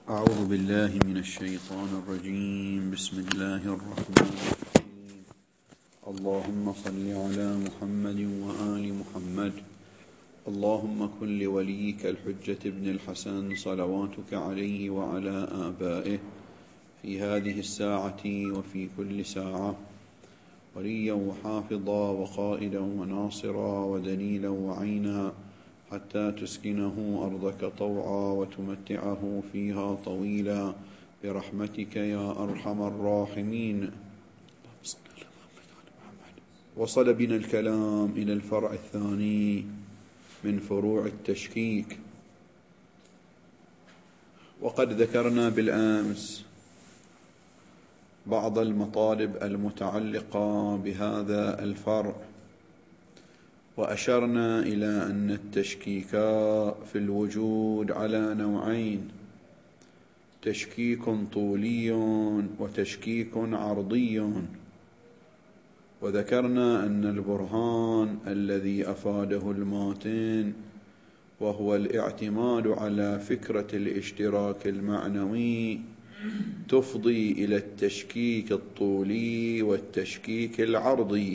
أعوذ بالله من الشيطان الرجيم. بسم الله الرحمن الرحيم. اللهم صل على محمد وآل محمد. اللهم كن لوليك الحجة ابن الحسن صلواتك عليه وعلى آبائه في هذه الساعة وفي كل ساعة وليا وحافظا وقائدا وناصرا ودليلا وعينا، حتى تسكنه أرضك طوعا وتمتعه فيها طويلا برحمتك يا أرحم الراحمين. وصل بنا الكلام إلى الفرع الثاني من فروع التشكيك، وقد ذكرنا بالأمس بعض المطالب المتعلقة بهذا الفرع، وأشرنا إلى أن التشكيك في الوجود على نوعين: تشكيك طولي وتشكيك عرضي. وذكرنا أن البرهان الذي أفاده الماتن وهو الاعتماد على فكرة الاشتراك المعنوي تفضي إلى التشكيك الطولي والتشكيك العرضي،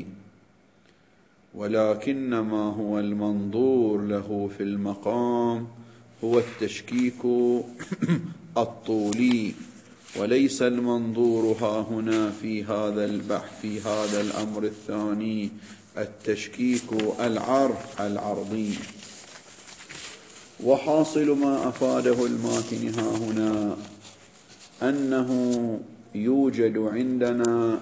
ولكن ما هو المنظور له في المقام هو التشكيك الطولي، وليس المنظور هنا في هذا البحث في هذا الأمر الثاني التشكيك العرضي. وحاصل ما أفاده الماتن هنا أنه يوجد عندنا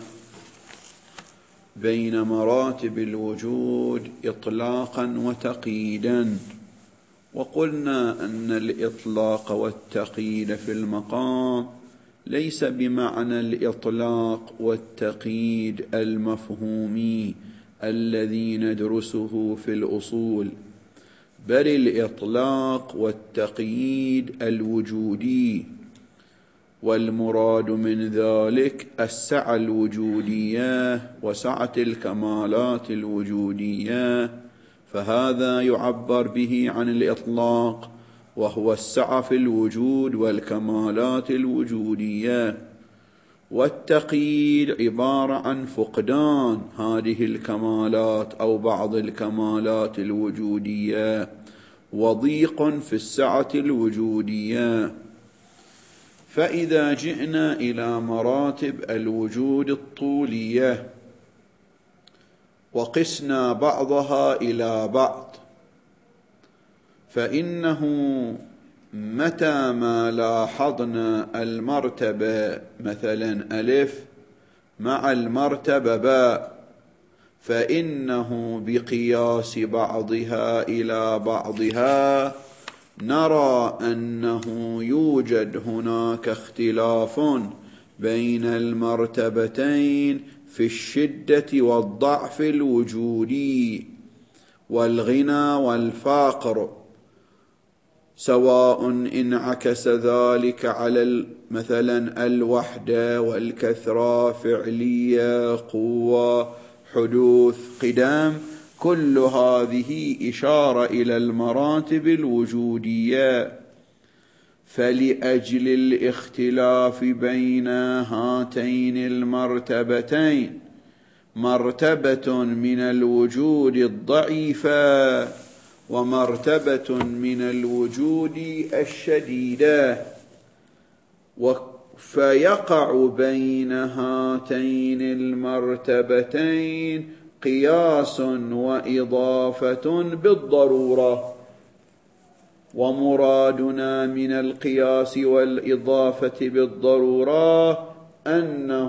بين مراتب الوجود إطلاقا وتقييدا، وقلنا أن الإطلاق والتقييد في المقام ليس بمعنى الإطلاق والتقييد المفهومي الذي ندرسه في الأصول، بل الإطلاق والتقييد الوجودي، والمراد من ذلك السعة الوجودية وسعة الكمالات الوجودية، فهذا يعبر به عن الإطلاق وهو السعة في الوجود والكمالات الوجودية. والتقييد عبارة عن فقدان هذه الكمالات أو بعض الكمالات الوجودية وضيق في السعة الوجودية. فإذا جئنا إلى مراتب الوجود الطولية وقسنا بعضها إلى بعض، فإنه متى ما لاحظنا المرتبة مثلا ألف مع المرتبة باء، فإنه بقياس بعضها إلى بعضها نرى أنه يوجد هناك اختلاف بين المرتبتين في الشدة والضعف الوجودي والغنى والفقر، سواء انعكس ذلك على مثلا الوحدة والكثرة، فعلية، قوة، حدوث، قدم، كل هذه إشارة إلى المراتب الوجودية. فلأجل الاختلاف بين هاتين المرتبتين، مرتبة من الوجود الضعيفة ومرتبة من الوجود الشديدة، فيقع بين هاتين المرتبتين قياس وإضافة بالضرورة. ومرادنا من القياس والإضافة بالضرورة أنه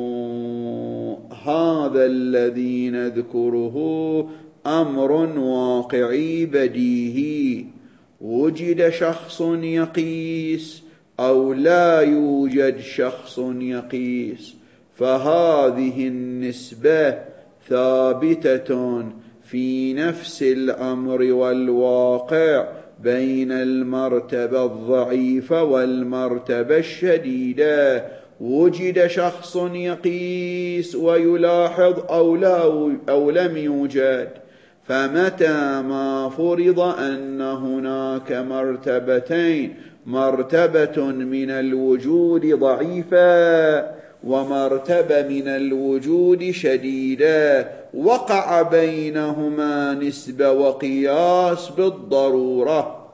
هذا الذي نذكره أمر واقعي بديهي، وجد شخص يقيس أو لا يوجد شخص يقيس، فهذه النسبة ثابتة في نفس الأمر والواقع بين المرتبة الضعيفة والمرتبة الشديدة. وجد شخص يقيس ويلاحظ أو لم يوجد، فمتى ما فرض أن هناك مرتبتين مرتبة من الوجود ضعيفة ومرتبة من الوجود شديدة، وقع بينهما نسبة وقياس بالضرورة.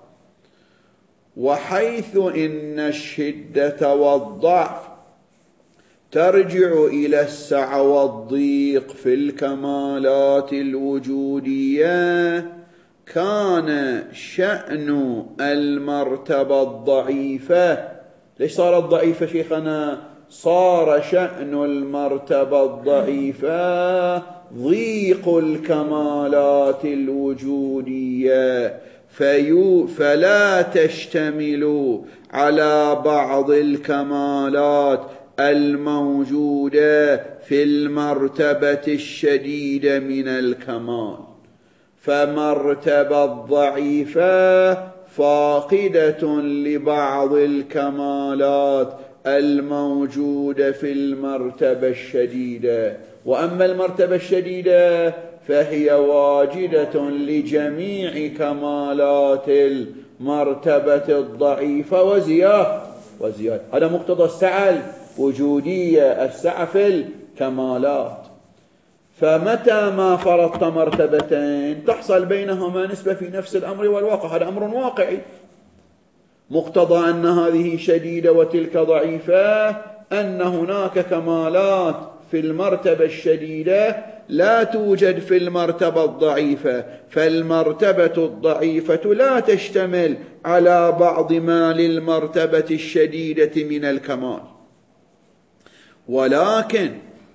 وحيث إن الشدة والضعف ترجع إلى السعة والضيق في الكمالات الوجودية، كان شأن المرتبة الضعيفة، ليش صارت ضعيفة شيخنا؟ صار شأن المرتبة الضعيفة ضيق الكمالات الوجودية، فلا تشتمل على بعض الكمالات الموجودة في المرتبة الشديدة من الكمال، فمرتبة الضعيفة فاقدة لبعض الكمالات الموجودة في المرتبة الشديدة، وأما المرتبة الشديدة فهي واجدة لجميع كمالات المرتبة الضعيفة وزيادة. هذا مقتضى السعة الوجودية، السعة في الكمالات. فمتى ما فرضت مرتبتين تحصل بينهما نسبة في نفس الأمر والواقع، هذا أمر واقعي. مقتضى أن هذه شديدة وتلك ضعيفة أن هناك كمالات في المرتبة الشديدة لا توجد في المرتبة الضعيفة، فالمرتبة الضعيفة لا تشتمل على بعض ما للمرتبة الشديدة من الكمال. ولكن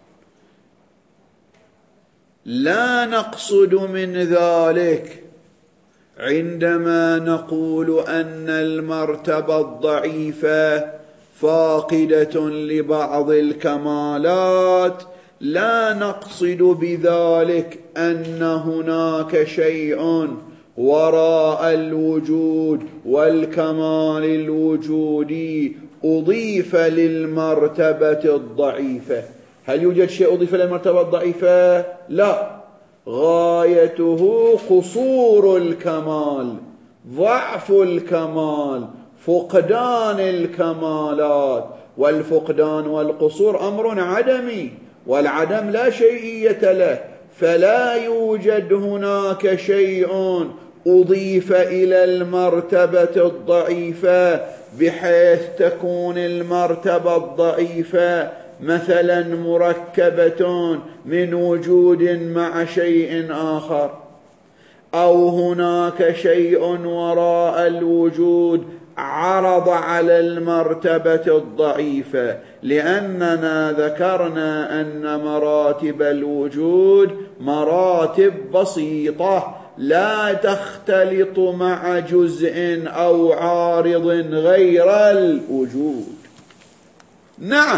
لا نقصد من ذلك عندما نقول أن المرتبة الضعيفة فاقدة لبعض الكمالات، لا نقصد بذلك أن هناك شيء وراء الوجود والكمال الوجودي أضيف للمرتبة الضعيفة. هل يوجد شيء أضيف للمرتبة الضعيفة؟ لا، غايته قصور الكمال، ضعف الكمال، فقدان الكمالات، والفقدان والقصور أمر عدمي، والعدم لا شيئية له، فلا يوجد هناك شيء أضيف إلى المرتبة الضعيفة بحيث تكون المرتبة الضعيفة مثلا مركبة من وجود مع شيء آخر، أو هناك شيء وراء الوجود عرض على المرتبة الضعيفة، لأننا ذكرنا أن مراتب الوجود مراتب بسيطة لا تختلط مع جزء أو عارض غير الوجود. نعم،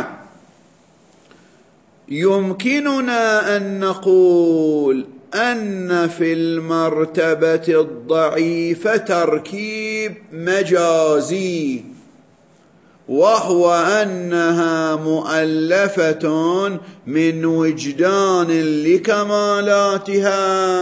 يمكننا أن نقول أن في المرتبة الضعيفة تركيب مجازي، وهو أنها مؤلفة من وجدان لكمالاتها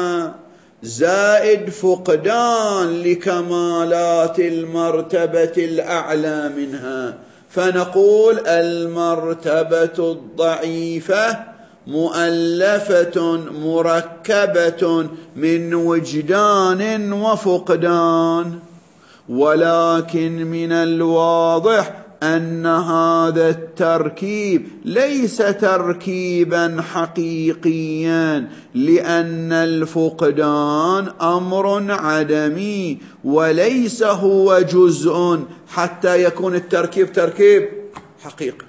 زائد فقدان لكمالات المرتبة الأعلى منها، فنقول المرتبة الضعيفة مؤلفة مركبة من وجدان وفقدان. ولكن من الواضح أن هذا التركيب ليس تركيبا حقيقيا، لأن الفقدان أمر عدمي وليس هو جزء حتى يكون التركيب تركيب حقيقي.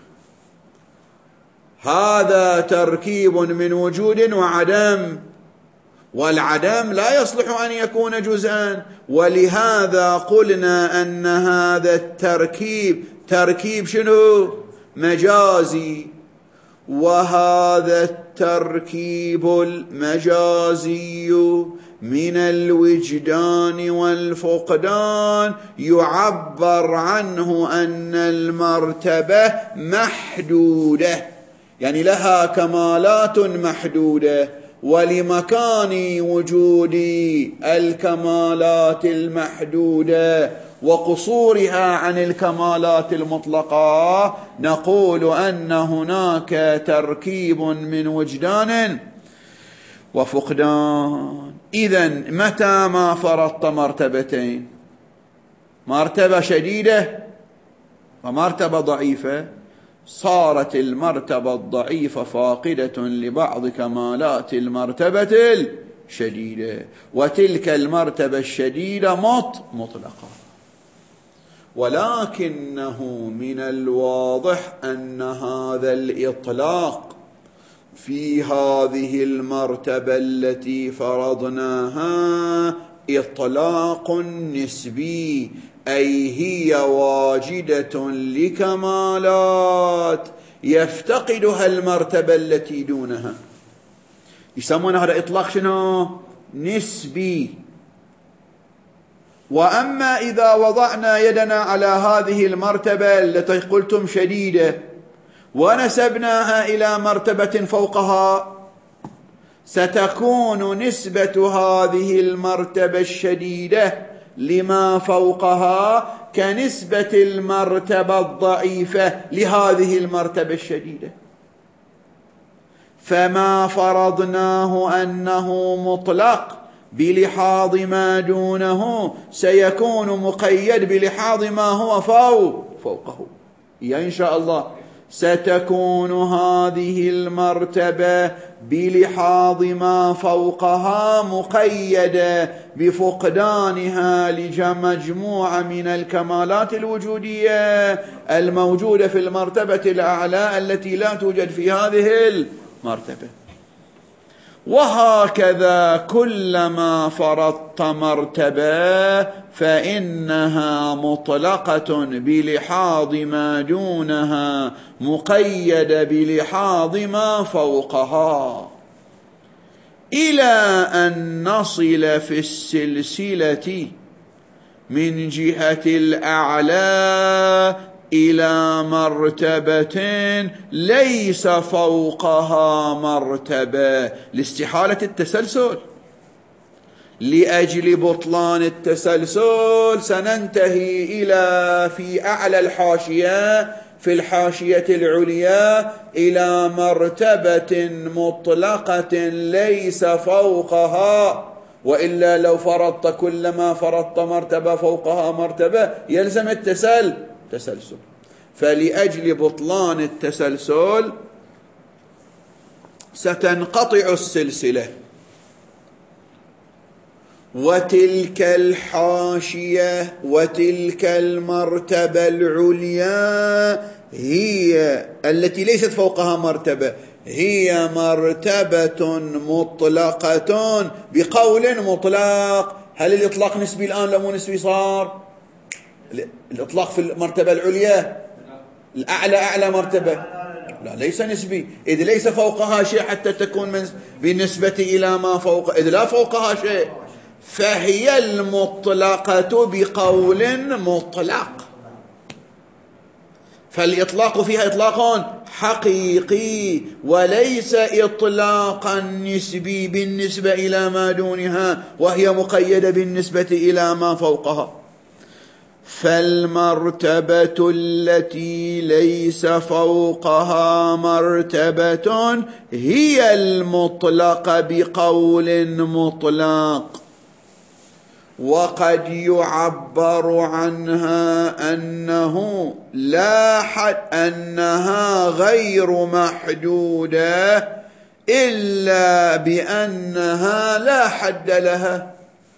هذا تركيب من وجود وعدم، والعدم لا يصلح أن يكون جزءا، ولهذا قلنا أن هذا التركيب تركيب شنو؟ مجازي. وهذا التركيب المجازي من الوجدان والفقدان يعبر عنه أن المرتبة محدودة، يعني لها كمالات محدودة، ولمكان وجود الكمالات المحدودة وقصورها عن الكمالات المطلقة، نقول أن هناك تركيب من وجدان وفقدان. إذن متى ما فرضت مرتبتين، مرتبة شديدة ومرتبة ضعيفة، صارت المرتبة الضعيفة فاقدة لبعض كمالات المرتبة الشديدة، وتلك المرتبة الشديدة مطلقة. ولكنه من الواضح أن هذا الإطلاق في هذه المرتبة التي فرضناها إطلاق نسبي، أي هي واجدة لكمالات يفتقدها المرتبة التي دونها. يسمون هذا إطلاق شنو؟ نسبي. وأما إذا وضعنا يدنا على هذه المرتبة التي قلتم شديدة ونسبناها إلى مرتبة فوقها، ستكون نسبة هذه المرتبة الشديدة لما فوقها كنسبة المرتبة الضعيفة لهذه المرتبة الشديدة. فما فرضناه أنه مطلق بلحاظ ما دونه سيكون مقيد بلحاظ ما هو فوقه. إن شاء الله ستكون هذه المرتبة بلحاظ ما فوقها مقيدة بفقدانها لمجموعة من الكمالات الوجودية الموجودة في المرتبة الأعلى التي لا توجد في هذه المرتبة. وهكذا كلما فرضت مرتبة فإنها مطلقة بلحاظ ما دونها مقيدة بلحاظ ما فوقها، إلى أن نصل في السلسلة من جهة الأعلى إلى مرتبة ليس فوقها مرتبة لاستحالة التسلسل. لأجل بطلان التسلسل سننتهي إلى في أعلى الحاشية، في الحاشية العليا، إلى مرتبة مطلقة ليس فوقها. وإلا لو فرضت كلما فرضت مرتبة فوقها مرتبة يلزم التسلسل. فلأجل بطلان التسلسل ستنقطع السلسلة، وتلك الحاشية وتلك المرتبة العليا هي التي ليست فوقها مرتبة، هي مرتبة مطلقة بقول مطلق. هل الإطلاق نسبي الآن لو مو نسبي صار؟ الإطلاق في المرتبة العليا الأعلى أعلى مرتبة لا ليس نسبي، إذ ليس فوقها شيء حتى تكون بالنسبة إلى ما فوق، إذ لا فوقها شيء، فهي المطلقة بقول مطلق. فالإطلاق فيها إطلاق حقيقي وليس إطلاقا نسبي بالنسبة إلى ما دونها، وهي مقيدة بالنسبة إلى ما فوقها. فالمرتبة التي ليس فوقها مرتبة هي المطلقة بقول مطلق. وقد يعبر عنها أنها غير محدودة إلا بأنها لا حد لها،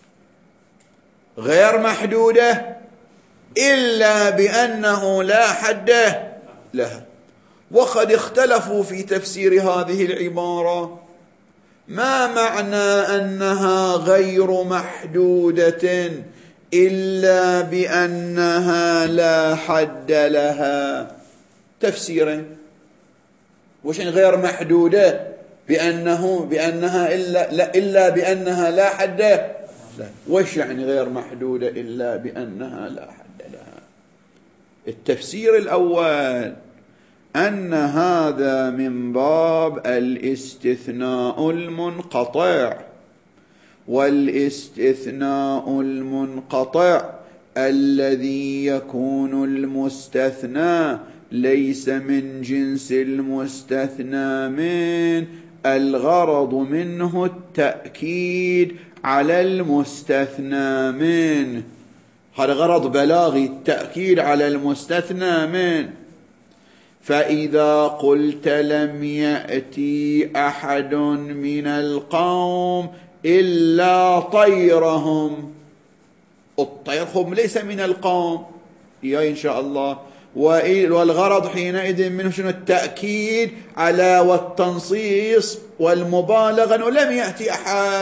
غير محدودة إلا بأنه لا حد لها. وقد اختلفوا في تفسير هذه العبارة، ما معنى أنها غير محدودة إلا بأنها لا حد لها؟ تفسيرين. وش غير محدودة بأنها إلا بأنها لا حد لها؟ وش يعني غير محدودة إلا بأنها لا حد لها؟ التفسير الأول أن هذا من باب الاستثناء المنقطع، والاستثناء المنقطع الذي يكون المستثنى ليس من جنس المستثنى منه، الغرض منه التأكيد على المستثنى منه. هذا غرض بلاغي، التأكيد على المستثنى منه. فإذا قلت لم يأتي أحد من القوم إلا طيرهم، الطير هم ليس من القوم إن شاء الله، والغرض حينئذ منه شنو؟ التأكيد على والتنصيص والمبالغة أنه لم يأتي أحد.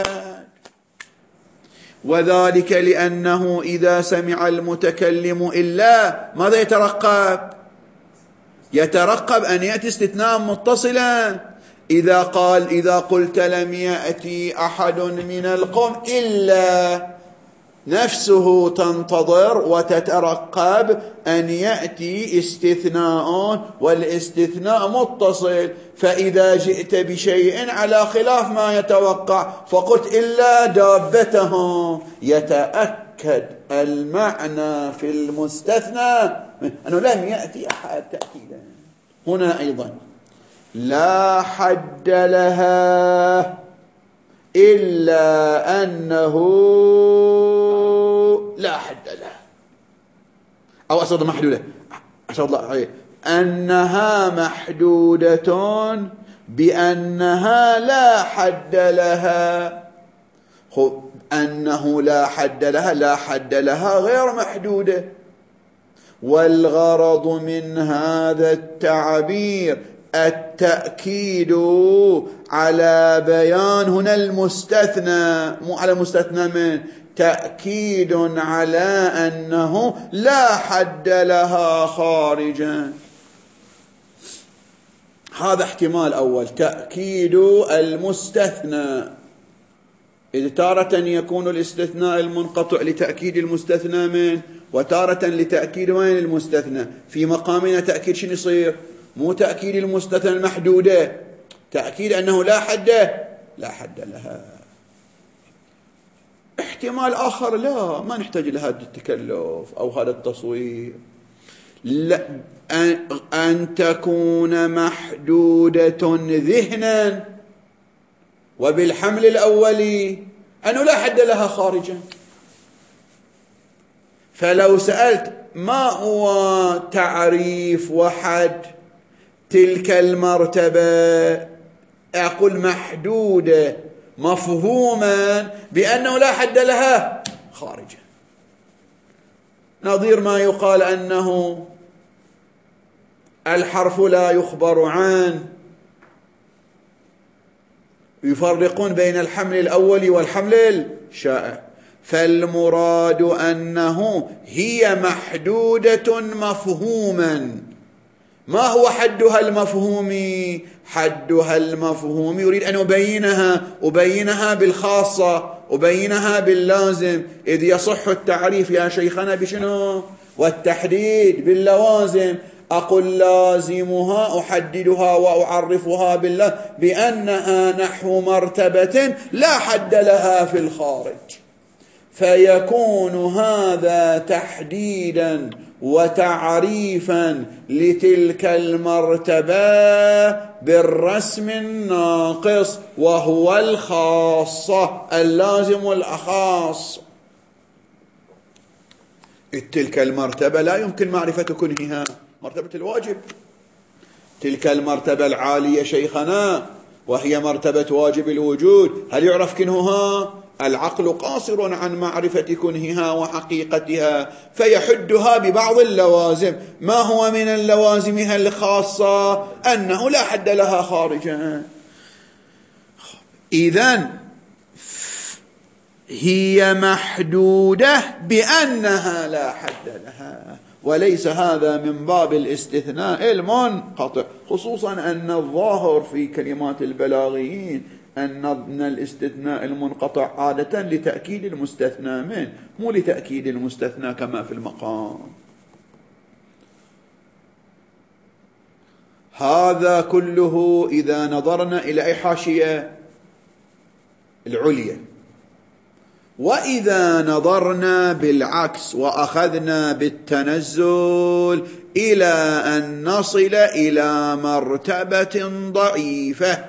وذلك لأنه إذا سمع المتكلم إلا ماذا يترقب؟ يترقب أن يأتي استثناء متصلا. إذا قلت لم يأتي أحد من القوم إلا، نفسه تنتظر وتترقب أن يأتي استثناء، والاستثناء متصل. فإذا جئت بشيء على خلاف ما يتوقع فقلت إلا دابته، يتأكد المعنى في المستثنى أنه لم يأتي أحد تأكيدا. هنا أيضا لا حد لها إلا أنه لا حد لها، أو أصد محدودة، أشهد الله عليه أنها محدودة بأنها لا حد لها. أنه لا حد لها، لا حد لها غير محدودة. والغرض من هذا التعبير التأكيد على بيان هنا المستثنى، مو على مستثنى من، تأكيد على أنه لا حد لها خارجا. هذا احتمال أول، تأكيد المستثنى، إذ تارة يكون الاستثناء المنقطع لتأكيد المستثنى من، وتارة لتأكيد وين المستثنى. في مقامنا تأكيد شنو يصير؟ مو تأكيد المستثنى المحدودة، تأكيد أنه لا حد لها. احتمال آخر لا، ما نحتاج لهذا التكلف أو هذا التصوير، لا، أن تكون محدودة ذهنا وبالحمل الأولي أنه لا حد لها خارجا. فلو سألت ما هو تعريف وحد تلك المرتبة، أقول محدودة مفهوما بأنه لا حد لها خارجا. نظير ما يقال أنه الحرف لا يخبر عنه، يفرقون بين الحمل الأول والحمل الشائع. فالمراد أنه هي محدودة مفهوما. ما هو حدها المفهومي؟ حدها المفهومي يريد أن أبينها بالخاصة، أبينها باللازم، إذ يصح التعريف يا شيخنا بشنو؟ والتحديد باللوازم. أقول لازمها أحددها وأعرفها بالله بأنها نحو مرتبة لا حد لها في الخارج، فيكون هذا تحديدا وتعريفا لتلك المرتبة بالرسم الناقص، وهو الخاصة، اللازم الأخاص. تلك المرتبة لا يمكن معرفة كنهها، مرتبة الواجب. تلك المرتبة العالية شيخنا وهي مرتبة واجب الوجود، هل يعرف كنهها؟ العقل قاصر عن معرفة كنهها وحقيقتها، فيحدها ببعض اللوازم. ما هو من اللوازمها الخاصة؟ أنه لا حد لها خارجا. إذن هي محدودة بأنها لا حد لها، وليس هذا من باب الاستثناء المنقطع، خصوصا أن الظاهر في كلمات البلاغيين أن الاستثناء المنقطع عادة لتأكيد المستثنى منه، مو لتأكيد المستثنى كما في المقام. هذا كله إذا نظرنا إلى حاشية العليا. وإذا نظرنا بالعكس وأخذنا بالتنزل إلى أن نصل إلى مرتبة ضعيفة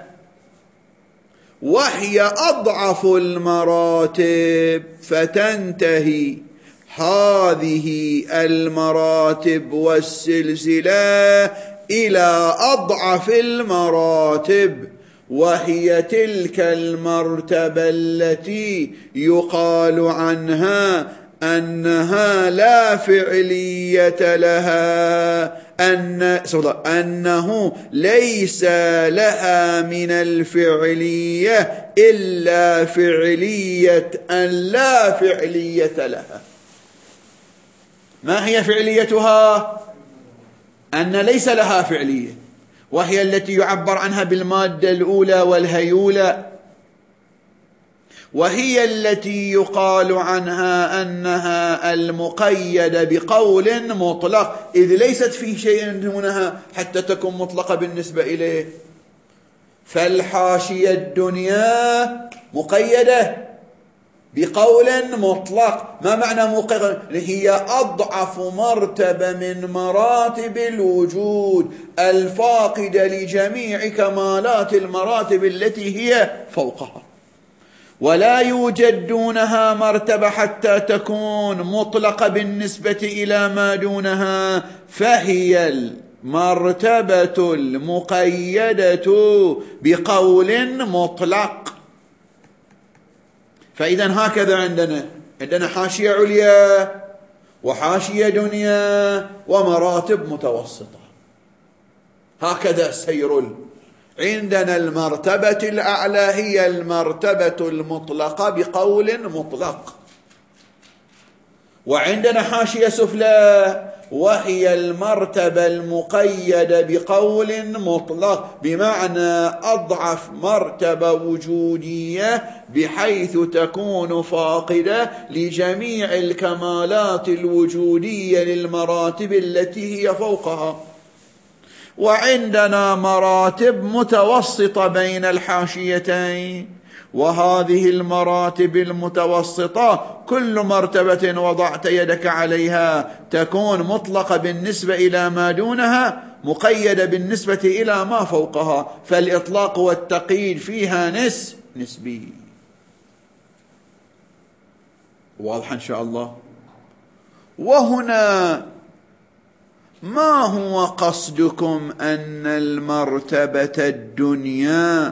وهي أضعف المراتب، فتنتهي هذه المراتب والسلسلة إلى أضعف المراتب، وهي تلك المرتبة التي يقال عنها أنها لا فعلية لها، أنه ليس لها من الفعلية إلا فعلية أن لا فعلية لها. ما هي فعليتها؟ أن ليس لها فعلية، وهي التي يعبر عنها بالمادة الأولى والهيولة، وهي التي يقال عنها أنها المقيدة بقول مطلق، إذ ليست في شيء دونها حتى تكون مطلقة بالنسبة إليه. فالحاشية الدنيا مقيدة بقول مطلق. ما معنى مقيدة؟ هي أضعف مرتبة من مراتب الوجود الفاقدة لجميع كمالات المراتب التي هي فوقها، ولا يوجد دونها مرتبة حتى تكون مطلقة بالنسبة إلى ما دونها، فهي المرتبة المقيدة بقول مطلق. فإذا هكذا عندنا حاشية عليا وحاشية دنيا ومراتب متوسطة، هكذا السير. عندنا المرتبة الأعلى هي المرتبة المطلقة بقول مطلق، وعندنا حاشية سفلى وهي المرتبة المقيدة بقول مطلق، بمعنى أضعف مرتبة وجودية بحيث تكون فاقدة لجميع الكمالات الوجودية للمراتب التي هي فوقها. وعندنا مراتب متوسطة بين الحاشيتين، وهذه المراتب المتوسطة كل مرتبة وضعت يدك عليها تكون مطلقة بالنسبة إلى ما دونها، مقيدة بالنسبة إلى ما فوقها، فالإطلاق والتقييد فيها نسبي. واضح إن شاء الله. وهنا ما هو قصدكم أن المرتبة الدنيا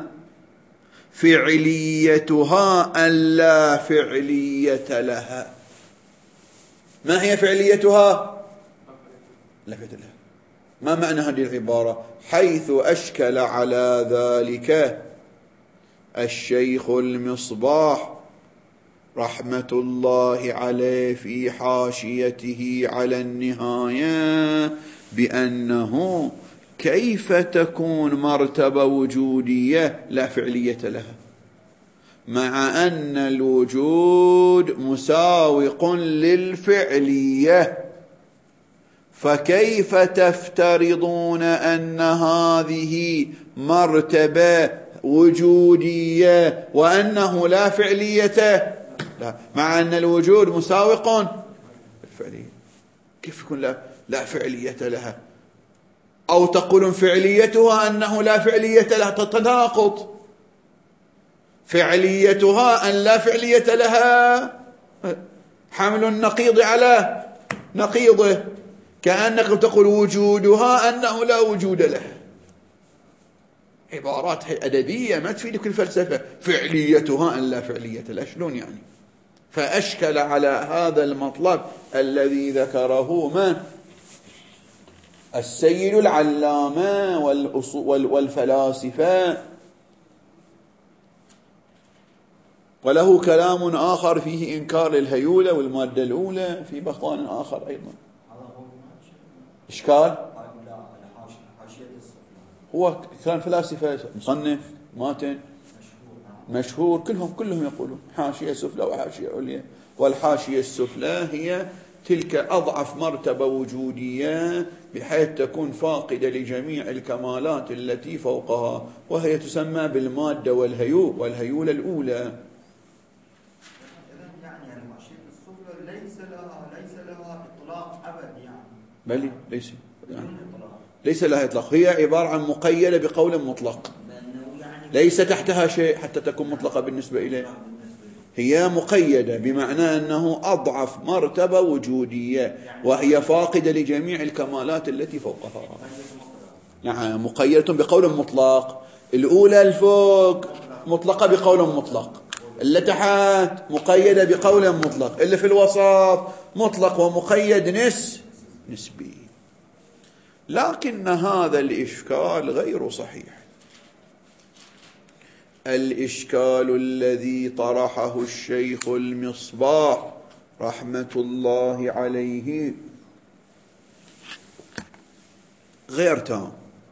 فعليتها أن لا فعلية لها؟ ما هي فعليتها؟ لا فعلية لها. ما معنى هذه العبارة؟ حيث أشكل على ذلك الشيخ المصباح رحمة الله عليه في حاشيته على النهاية بأنه كيف تكون مرتبة وجودية لا فعلية لها مع أن الوجود مساوق للفعلية، فكيف تفترضون أن هذه مرتبة وجودية وأنه لا فعلية؟ لا، مع أن الوجود مساوق للفعلية، كيف يكون لا فعلية لها؟ أو تقولون فعليتها أنه لا فعلية لها، تتناقض. فعليتها أن لا فعلية لها، حمل النقيض على نقيضه، كأنك تقول وجودها أنه لا وجود لها. عبارات أدبية ما تفيدك الفلسفة. فعليتها أن لا فعلية لها، شلون يعني؟ فأشكل على هذا المطلب الذي ذكره من؟ السيد العلامة والفلاسفة. وله كلام آخر فيه إنكار الهيولة والمادة الأولى في بخطان آخر أيضا. إشكال هو كان فلاسفة، مصنف ماتن مشهور، كلهم يقولون حاشية سفلى وحاشية عليا، والحاشية السفلى هي تلك أضعف مرتبة وجودية بحيث تكون فاقدة لجميع الكمالات التي فوقها، وهي تسمى بالمادة والهيولة الأولى. بل ليس لها إطلاق، هي عبارة عن مقيدة بقول مطلق، ليس تحتها شيء حتى تكون مطلقة بالنسبة إليه. هي مقيدة بمعنى أنه أضعف مرتبة وجودية، وهي فاقدة لجميع الكمالات التي فوقها. نعم، مقيدة بقول مطلق. الأولى الفوق مطلقة بقول مطلق، اللي تحت مقيدة بقول مطلق، اللي في الوسط مطلق ومقيد نسبي. لكن هذا الإشكال غير صحيح. الإشكال الذي طرحه الشيخ المصباح رحمة الله عليه غير تام،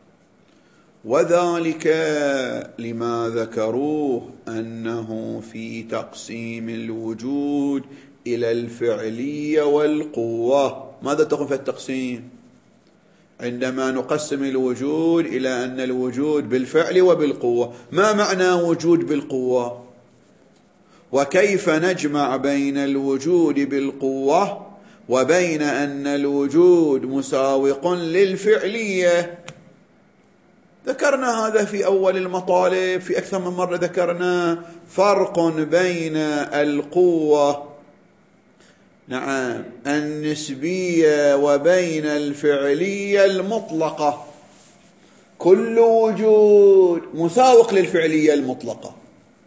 وذلك لما ذكروه أنه في تقسيم الوجود إلى الفعلية والقوة. ماذا تقول في التقسيم؟ عندما نقسم الوجود إلى أن الوجود بالفعل وبالقوة، ما معنى وجود بالقوة؟ وكيف نجمع بين الوجود بالقوة وبين أن الوجود مساوق للفعلية؟ ذكرنا هذا في أول المطالب، في أكثر من مرة ذكرنا فرق بين القوة نعم النسبية وبين الفعلية المطلقة. كل وجود مساوق للفعلية المطلقة،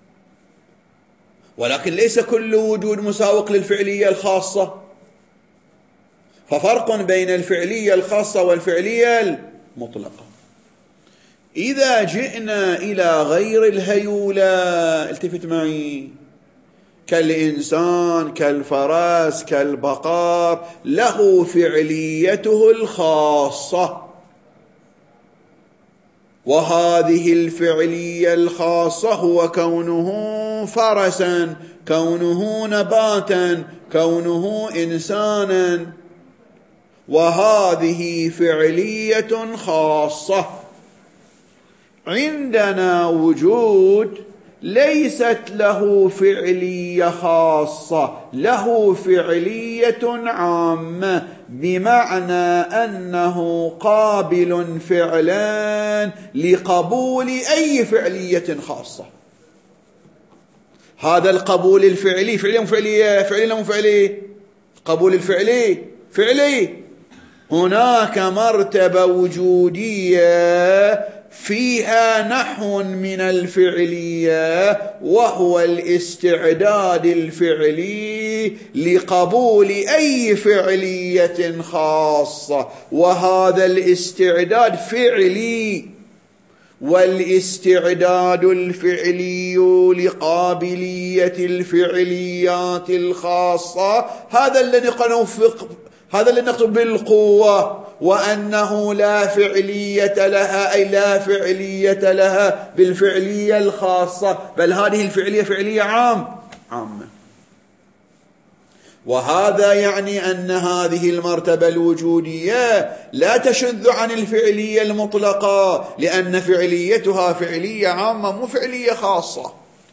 ولكن ليس كل وجود مساوق للفعلية الخاصة، ففرق بين الفعلية الخاصة والفعلية المطلقة. إذا جئنا إلى غير الهيولة، التفت معي، كالإنسان، كالفرس، كالبقر، له فعليته الخاصة، وهذه الفعلية الخاصة هو كونه فرسا، كونه نباتا، كونه إنسانا، وهذه فعلية خاصة. عندنا وجود ليست له فعلية خاصة، له فعلية عامة، بمعنى أنه قابل فعلا لقبول أي فعلية خاصة. هذا القبول الفعلي فعلي فعلية، فعلي مو فعلي، قبول الفعلي فعلي. هناك مرتبة وجودية فيها نحو من الفعلية، وهو الاستعداد الفعلي لقبول أي فعلية خاصة، وهذا الاستعداد فعلي. والاستعداد الفعلي لقابلية الفعليات الخاصة هذا الذي نقصد بالقوة، وأنه لا فعلية لها، أي لا فعلية لها بالفعلية الخاصة، بل هذه الفعلية فعلية عامة. وهذا يعني أن هذه المرتبة الوجودية لا تشذ عن الفعلية المطلقة، لأن فعليتها فعلية عامة مو فعلية خاصة.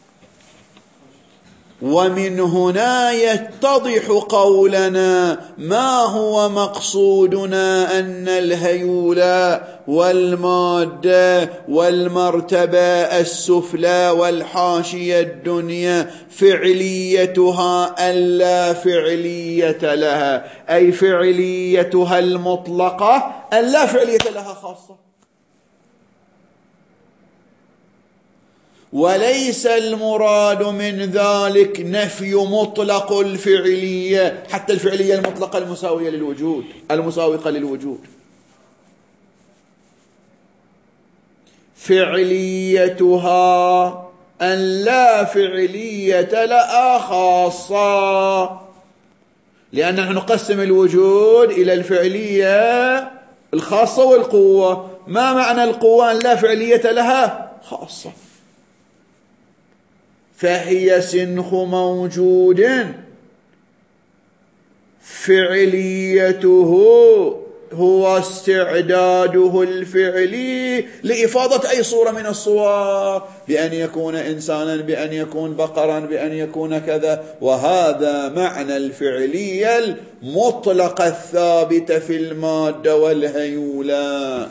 ومن هنا يتضح قولنا ما هو مقصودنا، أن الهيولة والمادة والمرتبة السفلى والحاشية الدنيا فعليتها ألا فعلية لها، أي فعليتها المطلقة ألا فعلية لها خاصة. وليس المراد من ذلك نفي مطلق الفعلية، حتى الفعلية المطلقة المساوية للوجود المساوقة للوجود، فعليتها أن لا فعلية لها خاصة، لأننا نقسم الوجود إلى الفعلية الخاصة والقوة. ما معنى القوة؟ أن لا فعلية لها خاصة. فهي سنخ موجود فعليته هو استعداده الفعلي لإفاضة أي صورة من الصور، بأن يكون إنسانا، بأن يكون بقرا، بأن يكون كذا. وهذا معنى الفعلية المطلقة الثابتة في المادة والهيولة.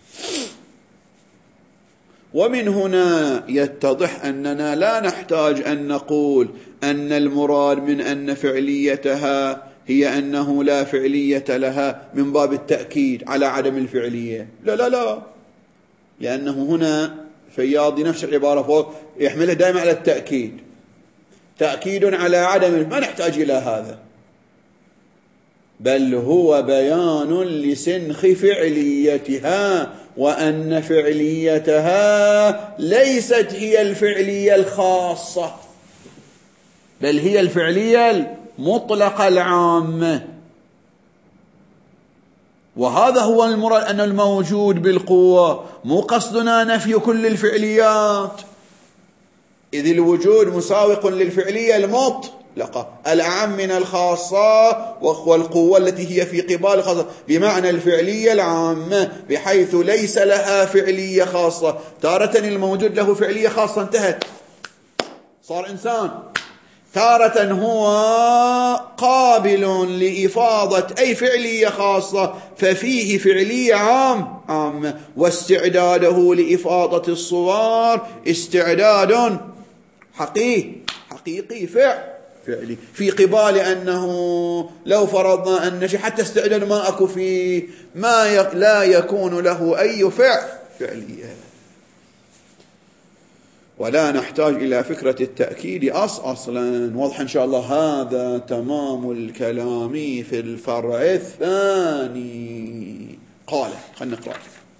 ومن هنا يتضح أننا لا نحتاج أن نقول أن المراد من أن فعليتها هي أنه لا فعلية لها من باب التأكيد على عدم الفعلية. لا لا لا، لأنه هنا فياض نفس العبارة فوق يحملها دائما على التأكيد، تأكيد على عدم، ما نحتاج إلى هذا، بل هو بيان لسنخ فعليتها، وأن فعليتها ليست هي الفعلية الخاصة، بل هي الفعلية المطلقة العامة. وهذا هو المراد، أن الموجود بالقوة، مو قصدنا نفي كل الفعليات، إذ الوجود مساوق للفعلية المطلقة الأعم من الخاصة، والقوة التي هي في قبال الخاصة بمعنى الفعلية العامة، بحيث ليس لها فعلية خاصة. تارة الموجود له فعلية خاصة انتهت، صار إنسان، تارة هو قابل لإفاضة أي فعلية خاصة، ففيه فعلية عامة. واستعداده لإفاضة الصور استعداد حقيقي فعلي، في قبال أنه لو فرضنا أن شيء حتى استعداد ما أكو فيه، لا يكون له أي فعلية. ولا نحتاج إلى فكرة التأكيد أصلا. واضح إن شاء الله. هذا تمام الكلام في الفرع الثاني. قال، خلنا نقرأ: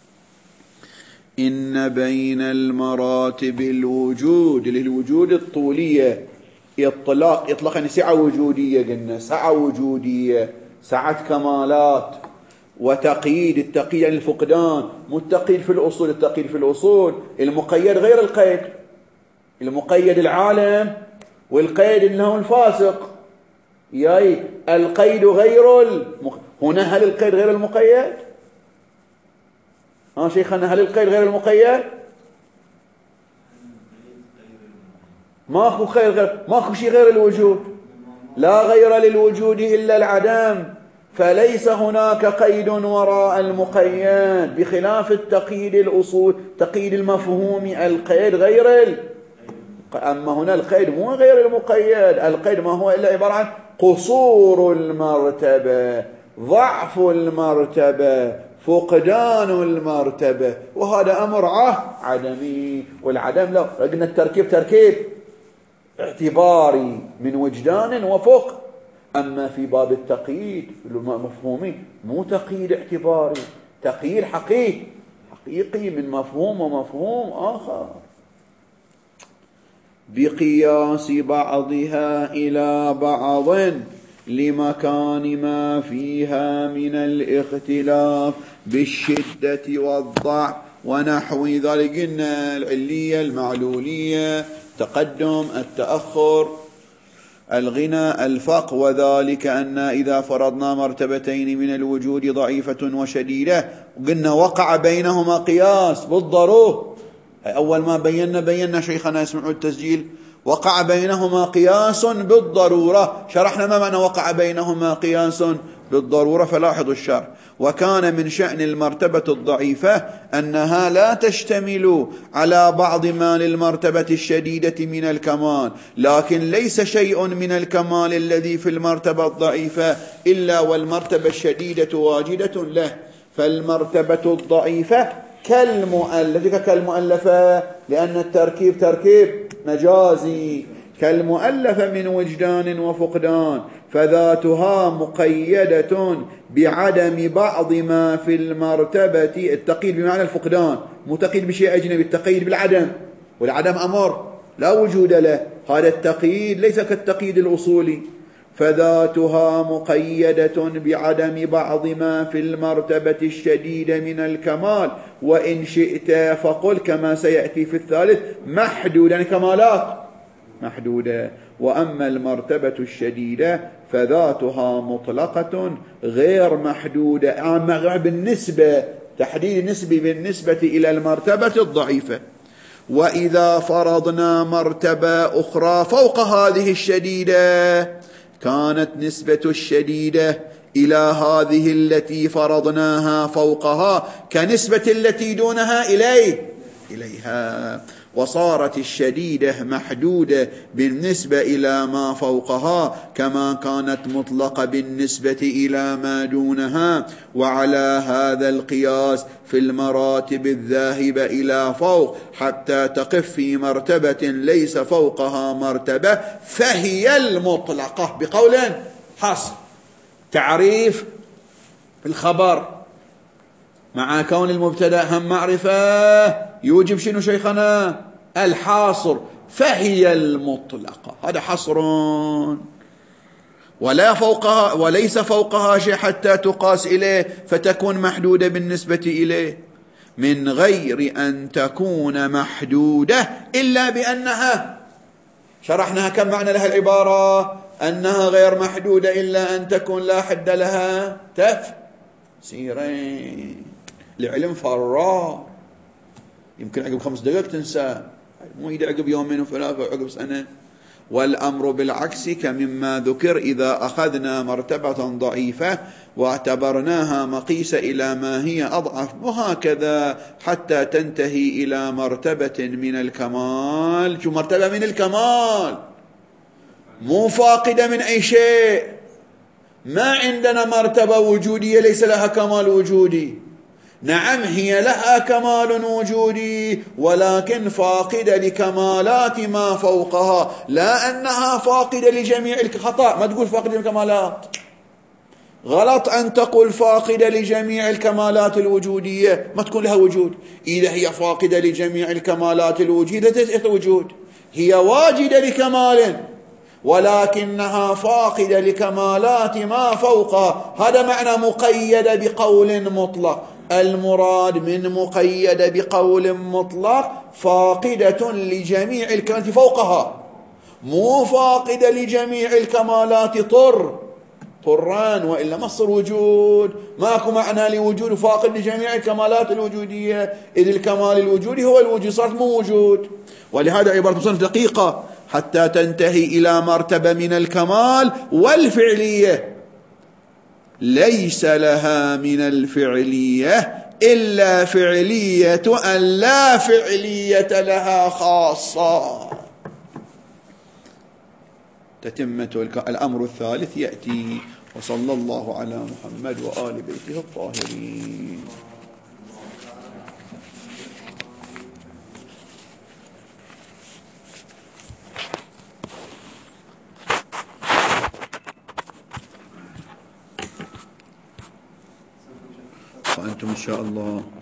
إن بين المراتب الوجود، للوجود الطولية إطلاق يعني سعة وجودية، قلنا سعة وجودية، سعة كمالات، وتقييد. التقييد يعني الفقدان، مو التقييد في الأصول، التقييد في الأصول المقيد غير القيد، المقيد العالم، والقيد انه الفاسق. ياي القيد غير هنا هل القيد غير المقيد؟ شيخنا هل القيد غير المقيد؟ ماكو شيء غير الوجود، لا غير للوجود إلا العدم، فليس هناك قيد وراء المقيد، بخلاف التقييد الأصول، تقييد المفهوم، القيد غير أما هنا القيد مو غير المقيد، القيد ما هو إلا عبارة عن قصور المرتبة، ضعف المرتبة، فقدان المرتبة، وهذا أمر عدمي. والعدم لو قلنا التركيب تركيب اعتباري من وجدان وفق، أما في باب التقييد المفهومي مو تقييد اعتباري، تقييد حقيقي من مفهوم ومفهوم آخر، بقياس بعضها إلى بعض لمكان ما فيها من الاختلاف بالشدة والضعف ونحو ذلك. قلنا العلية، المعلولية، تقدم، التأخر، الغنى، الفقر. وذلك أن إذا فرضنا مرتبتين من الوجود ضعيفة وشديدة، قلنا وقع بينهما قياس بالضرورة. أول ما بينا شيخنا يسمعوا التسجيل، وقع بينهما قياس بالضرورة. شرحنا ما معنى وقع بينهما قياس بالضرورة، فلاحظوا الشرح. وكان من شأن المرتبة الضعيفة أنها لا تشتمل على بعض ما للمرتبة الشديدة من الكمال، لكن ليس شيء من الكمال الذي في المرتبة الضعيفة إلا والمرتبة الشديدة واجدة له. فالمرتبة الضعيفة كالمؤلفة، لأن التركيب تركيب مجازي، كالمؤلفة من وجدان وفقدان، فذاتها مقيدة بعدم بعض ما في المرتبة. التقييد بمعنى الفقدان، مو تقييد بشيء أجنبي، التقييد بالعدم، والعدم أمر لا وجود له. هذا التقييد ليس كالتقييد الأصولي. فذاتها مقيدة بعدم بعض ما في المرتبة الشديدة من الكمال، وإن شئت فقل كما سيأتي في الثالث محدودا، كمالات محدودة. وأما المرتبة الشديدة فذاتها مطلقة غير محدودة بالنسبة، تحديد نسبي بالنسبة إلى المرتبة الضعيفة. وإذا فرضنا مرتبة أخرى فوق هذه الشديدة كانت نسبة الشديدة إلى هذه التي فرضناها فوقها كنسبة التي دونها إليها، وصارت الشديدة محدودة بالنسبة إلى ما فوقها كما كانت مطلقة بالنسبة إلى ما دونها. وعلى هذا القياس في المراتب الذاهبة إلى فوق حتى تقف في مرتبة ليس فوقها مرتبة فهي المطلقة. بقول حصر تعريف الخبر مع كون المبتدأ هم معرفة يوجب شنو شيخنا؟ الحاصر، فهي المطلقة. هذا حصر ولا فوقها وليس فوقها شيء حتى تقاس إليه فتكون محدودة بالنسبة إليه، من غير أن تكون محدودة إلا بأنها، شرحناها كم معنى لها العبارة، أنها غير محدودة إلا أن تكون لا حد لها تفسيرين. العلم فرار، يمكن عقب 5 دقائق تنسى، مو عقب يومين وثلاثة وعقب سنة. والأمر بالعكس كمما ذكر إذا أخذنا مرتبة ضعيفة واعتبرناها مقيسة إلى ما هي أضعف، وهكذا حتى تنتهي إلى مرتبة من الكمال. شو مرتبة من الكمال؟ مو فاقدة من أي شيء. ما عندنا مرتبة وجودية ليس لها كمال وجودي، نعم هي لها كمال وجودي ولكن فاقدة لكمالات ما فوقها، لا أنها فاقدة لجميع الخطأ. ما تقول فاقدة للكمالات، غلط أن تقول فاقدة لجميع الكمالات الوجودية، ما تكون لها وجود. إذا هي فاقدة لجميع الكمالات الوجود هي واجدة لكمال ولكنها فاقدة لكمالات ما فوقها. هذا معنى مقيدة بقول مطلق. المراد من مقيدة بقول مطلق فاقدة لجميع الكمالات فوقها، مو فاقدة لجميع الكمالات طران، وإلا ما صار وجود. ماكو معنى لوجود فاقد لجميع الكمالات الوجودية، إذ الكمال الوجودي هو الوجود، صارت مو وجود. ولهذا عبارة مصنف دقيقة حتى تنتهي إلى مرتبة من الكمال والفعلية ليس لها من الفعلية إلا فعلية أن لا فعلية لها خاصة. تتمة الأمر الثالث يأتي. وصلى الله على محمد وآل بيته الطاهرين. وأنتم إن شاء الله